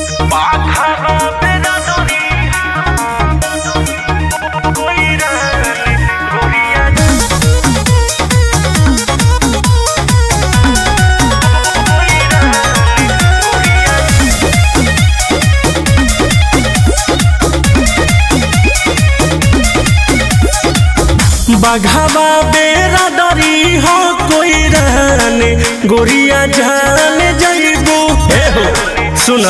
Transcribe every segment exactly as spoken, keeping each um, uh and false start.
बाघावा बेरादरी हो कोई रहने गोरिया जान जइबू सुना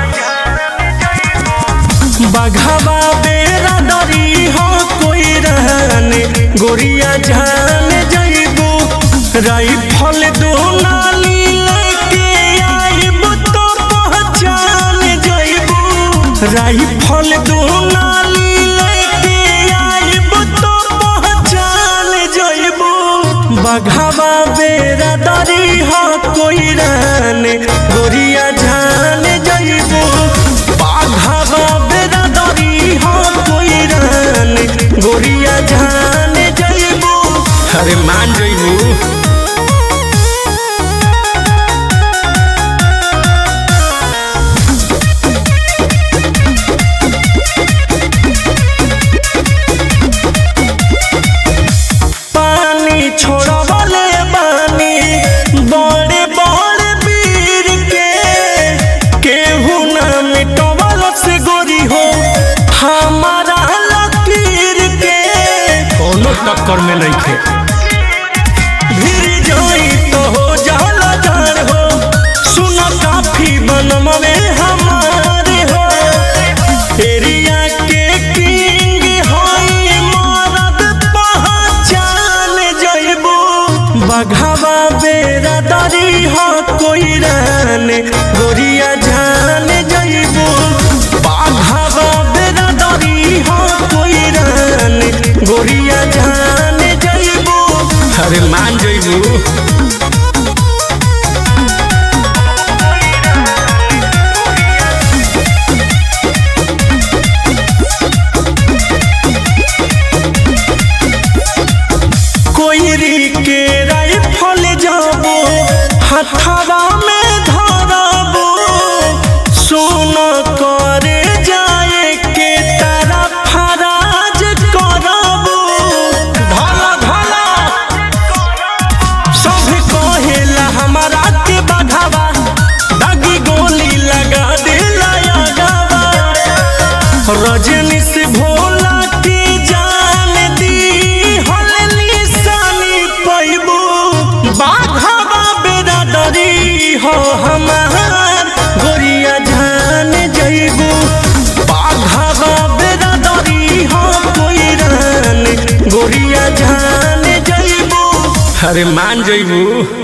बाघावा बेरादरी हो कोई रहने गोरिया जान जइबू राइफल दो नाली लेके आइबू तो पहचान जइबू राइफल दो नाली बाघावा बेरादरी हो कोई रहने गोरिया जान जइबू बाघावा बेरादरी हो कोई रहने गोरिया जान जइबू अरे मान जइबू टक्कर में नहीं थे भीड़ जाई तो हो जाला जान हो सुनो काफी बनम में हमारे हो एरिया के किंग होई मरद पहचान जइबू बाघावा बेरादरी हो कोई रहने गोरिया जान जइबू बाघावा बेरादरी हो कोई रहने गोरिया जान जइबू अरे मान जइबू कोयरी के राइफल जाबो हथवा में धरबो सोना करे जाए के तारा फराज करबो धला धला सब कहेला हमारा के बाघावा दागी गोली लगा देला यागावा रजनी से भोला के जान दी हलली सानी पैबू बाघावा बेरादरी हो हमार गोरिया जान जइबू बाघावा बेरादरी हो कोई रहने गोरिया जान जइबू अरे मान जइबू।